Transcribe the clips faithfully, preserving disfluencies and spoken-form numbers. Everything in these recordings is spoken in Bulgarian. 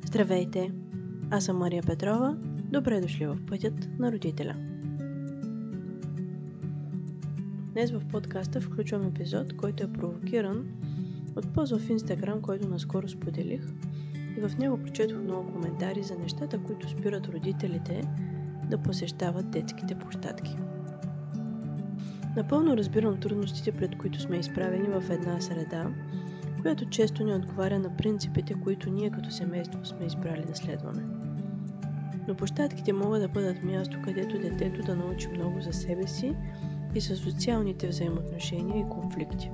Здравейте! Аз съм Мария Петрова. Добре дошли в Пътят на родителя. Днес в подкаста включвам епизод, който е провокиран от пост в Инстаграм, който наскоро споделих, и в него прочетох много коментари за нещата, които спират родителите да посещават детските площадки. Напълно разбирам трудностите, пред които сме изправени в една среда, която често не отговаря на принципите, които ние като семейство сме избрали да следваме. Но площадките могат да бъдат място, където детето да научи много за себе си и за социалните взаимоотношения и конфликти.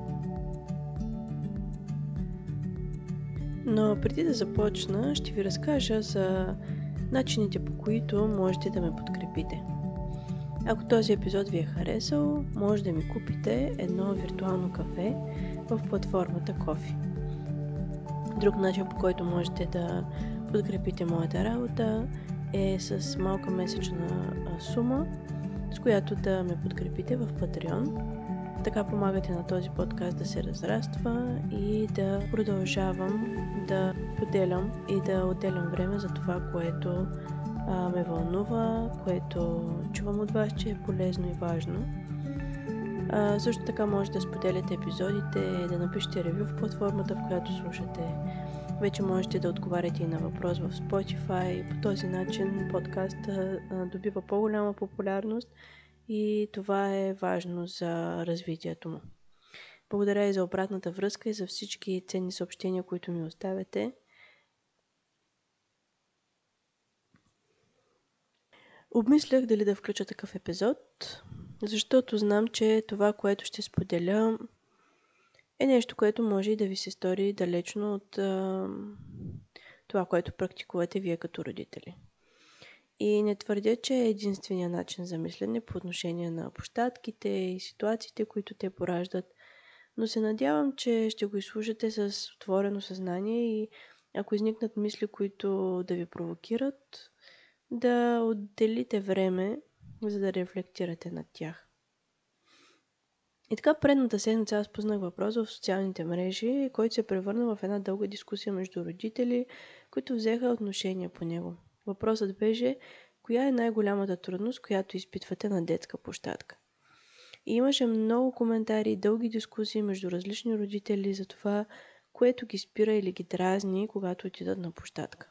Но преди да започна, ще ви разкажа за начините, по които можете да ме подкрепите. Ако този епизод ви е харесал, може да ми купите едно виртуално кафе в платформата Ko-fi. Друг начин, по който можете да подкрепите моята работа, е с малка месечна сума, с която да ме подкрепите в Patreon. Така помагате на този подкаст да се разраства и да продължавам да поделям и да отделям време за това, което а, ме вълнува, което чувам от вас, че е полезно и важно. А, също така може да споделяте епизодите, да напишете ревю в платформата, в която слушате. Вече можете да отговаряте и на въпрос в Spotify. По този начин подкастът добива по-голяма популярност и това е важно за развитието му. Благодаря и за обратната връзка и за всички ценни съобщения, които ми оставяте. Обмислях дали да включа такъв епизод, защото знам, че това, което ще споделя, е нещо, което може и да ви се стори далечно от а, това, което практикувате вие като родители. И не твърдя, че е единствения начин за мислене по отношение на площадките и ситуациите, които те пораждат, но се надявам, че ще го изслушате с отворено съзнание и ако изникнат мисли, които да ви провокират, да отделите време, за да рефлектирате над тях. И така предната седмица аз познах въпрос в социалните мрежи, който се превърна в една дълга дискусия между родители, които взеха отношение по него. Въпросът беше: коя е най-голямата трудност, която изпитвате на детска площадка? И имаше много коментари и дълги дискусии между различни родители за това, което ги спира или ги дразни, когато отидат на площадка.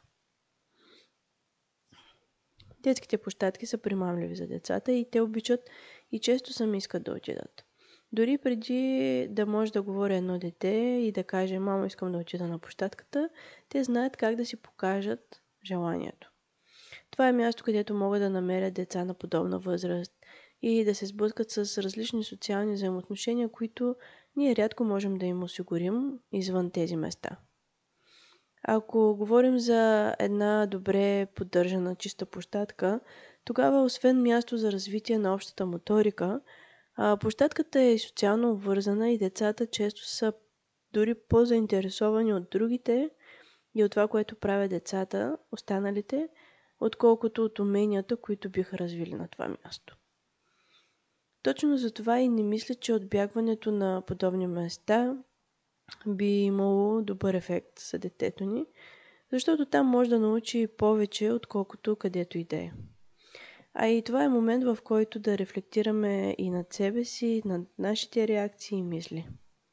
Детските площадки са примамливи за децата и те обичат и често сами искат да отидат. Дори преди да може да говори едно дете и да каже: мамо, искам да отида на площадката, те знаят как да си покажат желанието. Това е място, където могат да намерят деца на подобна възраст и да се сблъскат с различни социални взаимоотношения, които ние рядко можем да им осигурим извън тези места. Ако говорим за една добре поддържана чиста площадка, тогава освен място за развитие на общата моторика, площадката е социално обвързана и децата често са дори по-заинтересовани от другите и от това, което правят децата, останалите, отколкото от уменията, които биха развили на това място. Точно за това и не мисля, че отбягването на подобни места би имало добър ефект за детето ни, защото там може да научи повече, отколкото където и да е. А и това е момент, в който да рефлектираме и над себе си, над нашите реакции и мисли.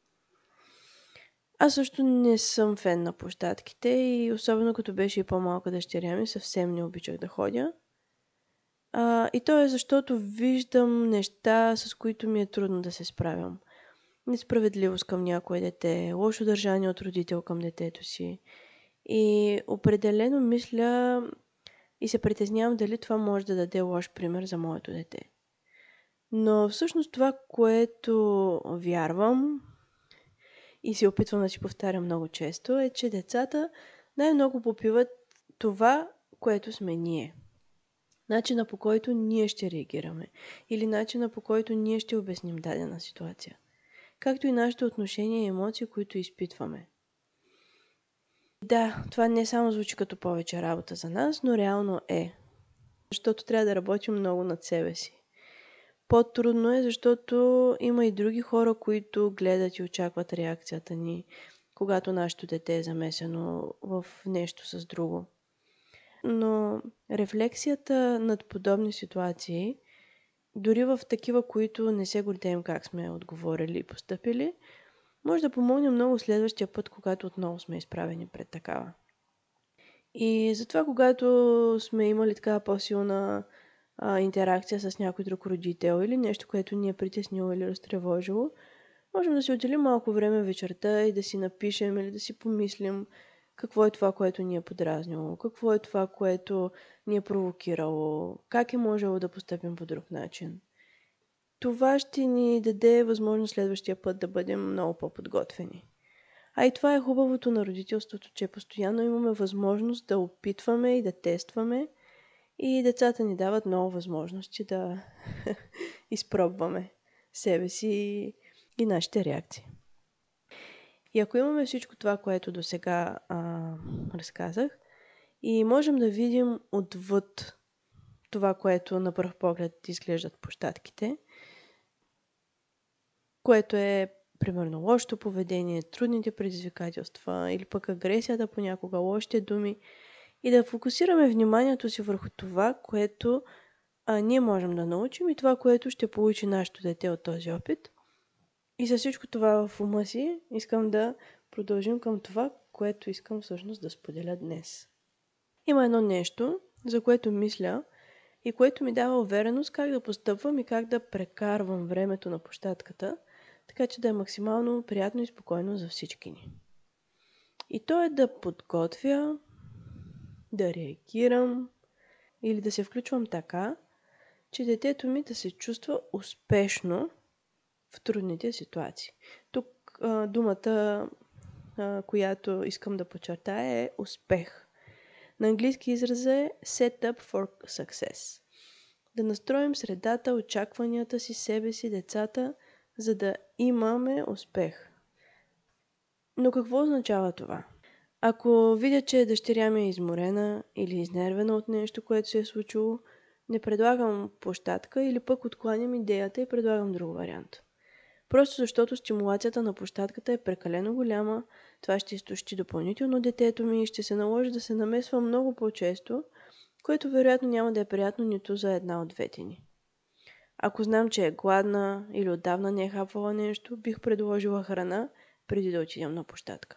Аз също не съм фен на площадките и особено като беше и по-малка дъщеря ми, съвсем не обичах да ходя. А, и то е защото виждам неща, с които ми е трудно да се справям. Несправедливост към някое дете, лошо държание от родител към детето си. И определено мисля и се притеснявам дали това може да даде лош пример за моето дете. Но всъщност това, което вярвам и се опитвам да си повтарям много често, е, че децата най-много попиват това, което сме ние. Начина, по който ние ще реагираме или начина, по който ние ще обясним дадена ситуация. Както и нашите отношения и емоции, които изпитваме. Да, това не само звучи като повече работа за нас, но реално е. Защото трябва да работим много над себе си. По-трудно е, защото има и други хора, които гледат и очакват реакцията ни, когато нашето дете е замесено в нещо с друго. Но рефлексията над подобни ситуации, дори в такива, които не се гордеем как сме отговорили и постъпили, може да помогне много следващия път, когато отново сме изправени пред такава. И затова, когато сме имали такава по-силна а, интеракция с някой друг родител или нещо, което ни е притеснило или разтревожило, можем да си отделим малко време вечерта и да си напишем или да си помислим какво е това, което ни е подразнило, какво е това, което ни е провокирало, как е можело да постъпим по друг начин. Това ще ни даде възможност следващия път да бъдем много по-подготвени. А и това е хубавото на родителството, че постоянно имаме възможност да опитваме и да тестваме и децата ни дават много възможности да изпробваме себе си и нашите реакции. И ако имаме всичко това, което до сега разказах, и можем да видим отвъд това, което на пръв поглед изглеждат площадките, което е примерно лошото поведение, трудните предизвикателства или пък агресията понякога, лошите думи, и да фокусираме вниманието си върху това, което а, ние можем да научим и това, което ще получи нашето дете от този опит. И за всичко това в ума си искам да продължим към това, което искам всъщност да споделя днес. Има едно нещо, за което мисля и което ми дава увереност как да постъпвам и как да прекарвам времето на площадката, така че да е максимално приятно и спокойно за всички ни. И то е да подготвя, да реагирам или да се включвам така, че детето ми да се чувства успешно в трудните ситуации. Тук а, думата, а, която искам да подчертая, е успех. На английски израза е set up for success. Да настроим средата, очакванията си, себе си, децата, за да имаме успех. Но какво означава това? Ако видя, че дъщеря ми е изморена или изнервена от нещо, което се е случило, не предлагам площадка или пък откланям идеята и предлагам друг вариант. Просто защото стимулацията на площадката е прекалено голяма, това ще изтощи допълнително детето ми и ще се наложи да се намесва много по-често, което вероятно няма да е приятно нито за една от двете ни. Ако знам, че е гладна или отдавна не е хапвала нещо, бих предложила храна преди да отидем на площадка.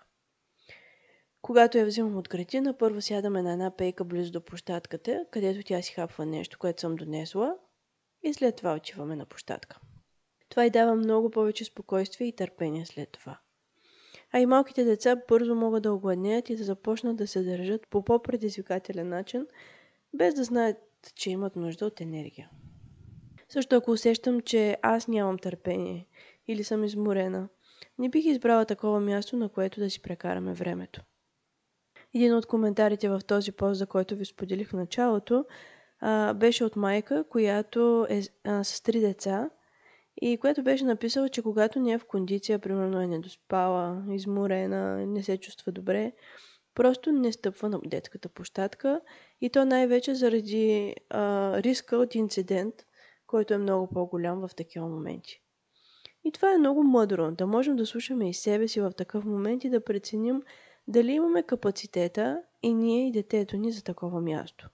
Когато я взимам от градина, първо сядаме на една пейка близо до площадката, където тя си хапва нещо, което съм донесла, и след това отиваме на площадка. Това й дава много повече спокойствие и търпение след това. А и малките деца бързо могат да огладнеят и да започнат да се държат по по-предизвикателен начин, без да знаят, че имат нужда от енергия. Също ако усещам, че аз нямам търпение или съм изморена, не бих избрала такова място, на което да си прекараме времето. Един от коментарите в този пост, за който ви споделих в началото, беше от майка, която е с три деца и която беше написала, че когато не е в кондиция, примерно е недоспала, изморена, не се чувства добре, просто не стъпва на детската площадка и то най-вече заради а, риска от инцидент, който е много по-голям в такива моменти. И това е много мъдро, да можем да слушаме и себе си в такъв момент и да преценим дали имаме капацитета и ние и детето ни за такова място.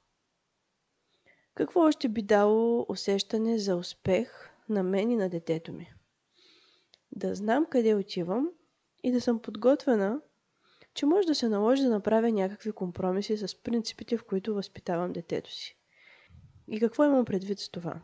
Какво още би дало усещане за успех на мен и на детето ми? Да знам къде отивам и да съм подготвена, че може да се наложи да направя някакви компромиси с принципите, в които възпитавам детето си. И какво имам предвид с това?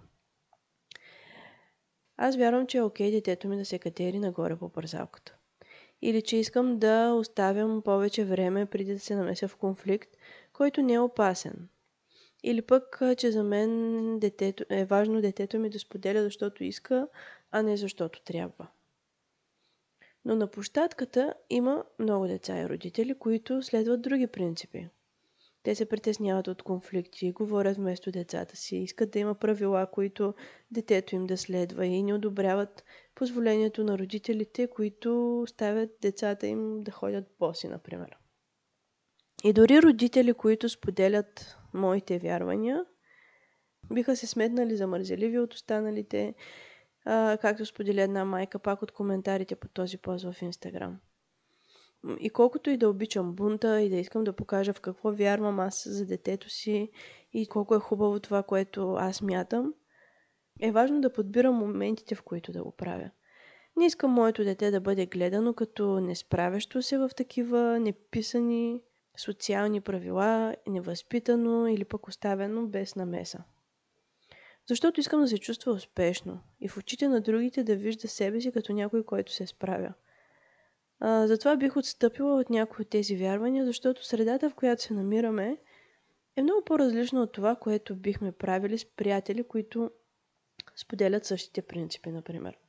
Аз вярвам, че е окей детето ми да се катери нагоре по парзалката. Или че искам да оставям повече време преди да се намеся в конфликт, който не е опасен. Или пък, че за мен детето, е важно детето ми да споделя, защото иска, а не защото трябва. Но на площадката има много деца и родители, които следват други принципи. Те се притесняват от конфликти, говорят вместо децата си, искат да има правила, които детето им да следва и не одобряват позволението на родителите, които ставят децата им да ходят боси, например. И дори родители, които споделят моите вярвания, биха се сметнали за мързеливи от останалите, а, както споделя една майка пак от коментарите по този пост в Инстаграм. И колкото и да обичам бунта и да искам да покажа в какво вярвам аз за детето си и колко е хубаво това, което аз мятам, е важно да подбирам моментите, в които да го правя. Не искам моето дете да бъде гледано като несправящо се в такива неписани социални правила, невъзпитано или пък оставено без намеса. Защото искам да се чувства успешно и в очите на другите да вижда себе си като някой, който се справя. А, затова бих отстъпила от някои от тези вярвания, защото средата, в която се намираме, е много по-различна от това, което бихме правили с приятели, които споделят същите принципи, например.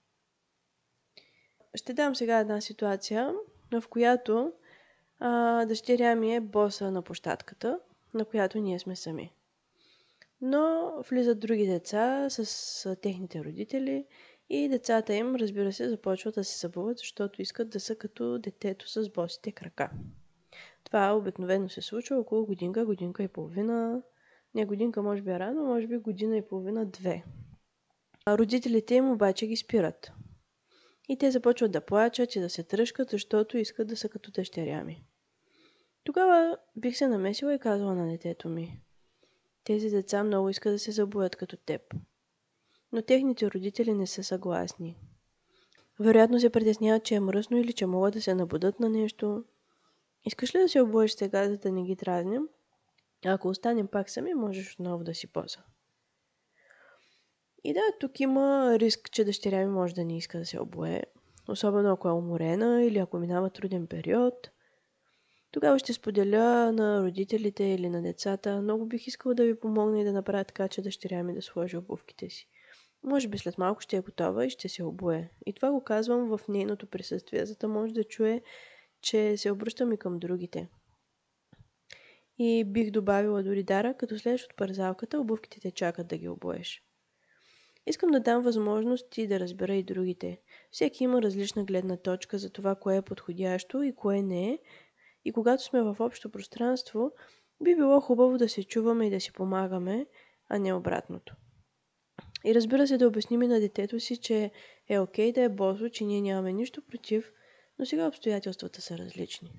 Ще дам сега една ситуация, в която а, дъщеря ми е боса на площадката, на която ние сме сами. Но влизат други деца с, с техните родители и децата им, разбира се, започват да се събуват, защото искат да са като детето с босите крака. Това обикновено се случва около годинка, годинка и половина. Не годинка, може би е рано, може би година и половина, две. А родителите им обаче ги спират. И те започват да плачат и да се тръшкат, защото искат да са като дъщеря ми. Тогава бих се намесила и казала на детето ми: тези деца много искат да се забоят като теб. Но техните родители не са съгласни. Вероятно се притесняват, че е мръсно или че могат да се набудат на нещо. Искаш ли да се обуеш сега, за да не ги дразним? А ако останем пак сами, можеш отново да си поза. И да, тук има риск, че дъщеря ми може да не иска да се обуе. Особено ако е уморена или ако минава труден период. Тогава ще споделя на родителите или на децата: много бих искала да ви помогна и да направя така, че дъщеря ми да сложи обувките си. Може би след малко ще е готова и ще се обуе. И това го казвам в нейното присъствие, за да може да чуе, че се обръщам и към другите. И бих добавила дори Дара, като слезеш от парзалката, обувките те чакат да ги обуеш. Искам да дам възможност ти да разбера и другите. Всеки има различна гледна точка за това, кое е подходящо и кое не е. И когато сме в общо пространство, би било хубаво да се чуваме и да си помагаме, а не обратното. И разбира се, да обясним и на детето си, че е окей да е босо, че ние нямаме нищо против, но сега обстоятелствата са различни.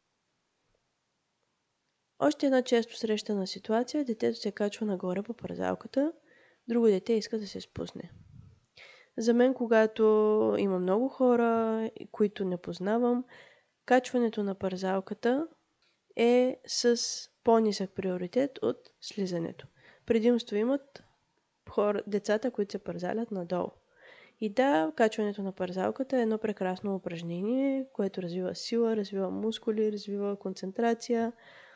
Още една често срещана ситуация: детето се качва нагоре по парзалката, друго дете иска да се спусне. За мен, когато има много хора, които не познавам, качването на парзалката е с по-нисък приоритет от слизането. Предимство имат хора, децата, които се парзалят надолу. И да, качването на парзалката е едно прекрасно упражнение, което развива сила, развива мускули, развива концентрация.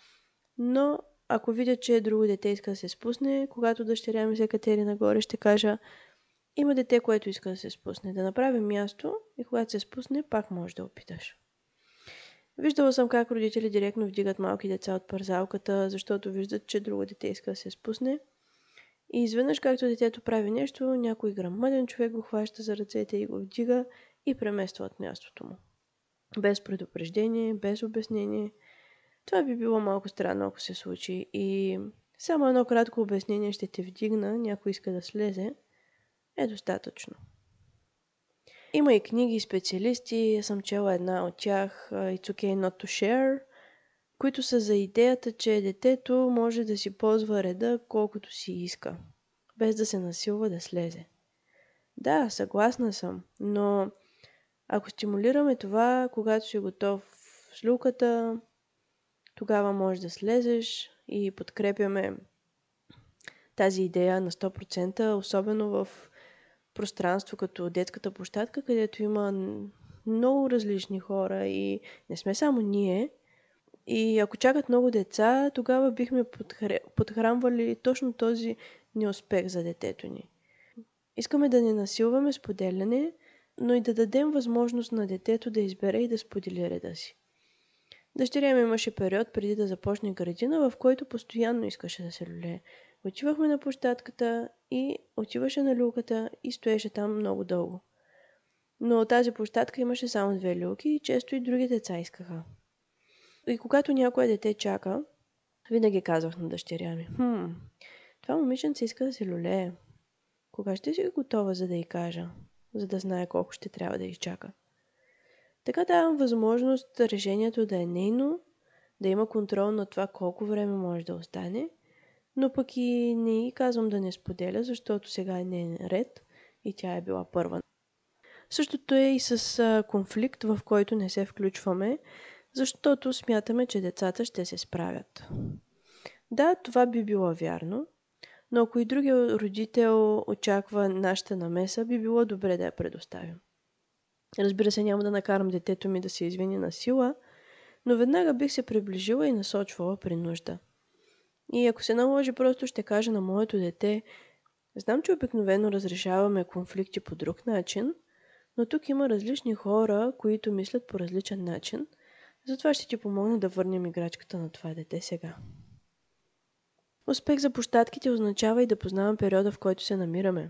Но ако видя, че друго дете иска да се спусне, когато дъщеря ми се катери нагоре, ще кажа: има дете, което иска да се спусне. Да направим място и когато се спусне, пак можеш да опиташ. Виждала съм как родители директно вдигат малки деца от парзалката, защото виждат, че друго дете иска да се спусне. И изведнъж, както детето прави нещо, някой грамаден човек го хваща за ръцете и го вдига и премества от мястото му. Без предупреждение, без обяснение. Това би било малко странно, ако се случи. И само едно кратко обяснение: ще те вдигна, някой иска да слезе, е достатъчно. Има и книги и специалисти, съм чела една от тях, It's okay not to share, които са за идеята, че детето може да си ползва реда колкото си иска, без да се насилва да слезе. Да, съгласна съм, но ако стимулираме това, когато си готов с люката, тогава можеш да слезеш и подкрепяме тази идея на сто процента, особено в пространство като детската площадка, където има много различни хора и не сме само ние. И ако чакат много деца, тогава бихме подхранвали точно този неуспех за детето ни. Искаме да не насилваме споделяне, но и да дадем възможност на детето да избере и да сподели реда си. Дъщеря ми имаше период преди да започне градина, в който постоянно искаше да се люлее. Отивахме на площадката и отиваше на люлката и стоеше там много дълго. Но тази площадка имаше само две люлки и често и други деца искаха. И когато някое дете чака, винаги казвах на дъщеря ми: Хм, това момиченце иска да се люлее. Кога ще си готова, за да й кажа, за да знае колко ще трябва да изчака? Така давам възможност решението да е нейно, да има контрол на това колко време може да остане, но пък и не ѝ казвам да не споделя, защото сега е нейн ред и тя е била първа. Същото е и с а, конфликт, в който не се включваме, защото смятаме, че децата ще се справят. Да, това би било вярно, но ако и другия родител очаква нашата намеса, би било добре да я предоставим. Разбира се, няма да накарам детето ми да се извини на сила, но веднага бих се приближила и насочвала при нужда. И ако се наложи, просто ще кажа на моето дете: знам, че обикновено разрешаваме конфликти по друг начин, но тук има различни хора, които мислят по различен начин, затова ще ти помогна да върнем играчката на това дете сега. Успех за площадките означава и да познавам периода, в който се намираме.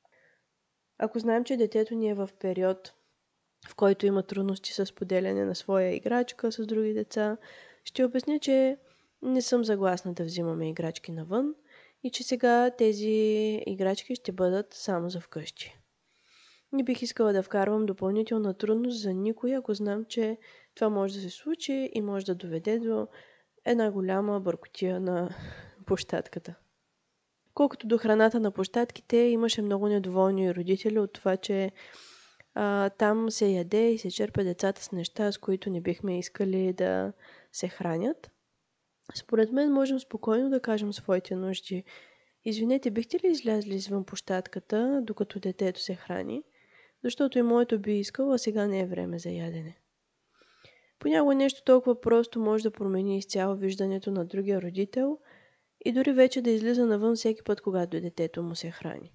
Ако знаем, че детето ни е в период, в който има трудности с поделяне на своя играчка с други деца, ще обясня, че не съм съгласна да взимаме играчки навън и че сега тези играчки ще бъдат само за вкъщи. Не бих искала да вкарвам допълнителна трудност за никой, ако знам, че това може да се случи и може да доведе до една голяма бъркотия на площадката. Колкото до храната на площадките, имаше много недоволни родители от това, че а, там се яде и се черпе децата с неща, с които не бихме искали да се хранят. Според мен можем спокойно да кажем своите нужди: извинете, бихте ли излязли извън площадката, докато детето се храни? Защото и моето би искало, а сега не е време за ядене. Понякога нещо толкова просто може да промени изцяло виждането на другия родител и дори вече да излиза навън всеки път, когато детето му се храни.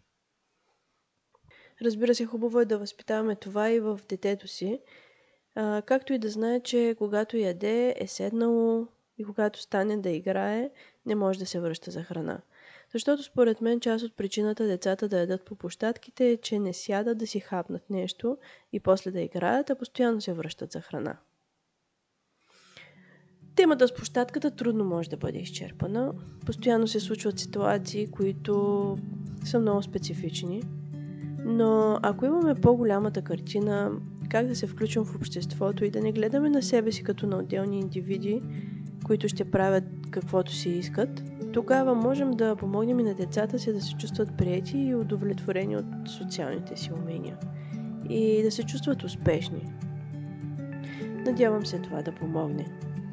Разбира се, хубаво е да възпитаваме това и в детето си, а, както и да знае, че когато яде, е седнало и когато стане да играе, не може да се връща за храна. Защото според мен част от причината децата да ядат по площадките е, че не сядат да си хапнат нещо и после да играят, а постоянно се връщат за храна. Темата с площадката трудно може да бъде изчерпана. Постоянно се случват ситуации, които са много специфични. Но ако имаме по-голямата картина, как да се включим в обществото и да не гледаме на себе си като на отделни индивиди, които ще правят каквото си искат, тогава можем да помогнем и на децата си да се чувстват приети и удовлетворени от социалните си умения и да се чувстват успешни. Надявам се това да помогне.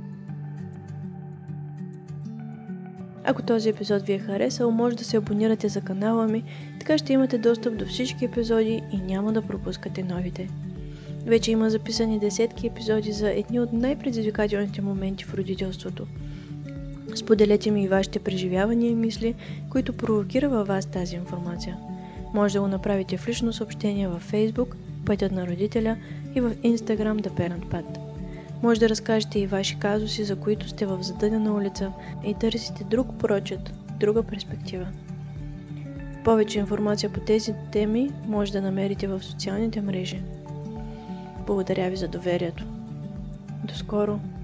Ако този епизод ви е харесал, може да се абонирате за канала ми, така ще имате достъп до всички епизоди и няма да пропускате новите. Вече има записани десетки епизоди за едни от най-предизвикателните моменти в родителството. Споделете ми и вашите преживявания и мисли, които провокира във вас тази информация. Може да го направите в лично съобщение във Facebook, Пътят на родителя, и в Instagram The Parent Path. Може да разкажете и ваши казуси, за които сте в задънена улица и търсите друг прочит, друга перспектива. Повече информация по тези теми може да намерите в социалните мрежи. Благодаря ви за доверието. До скоро!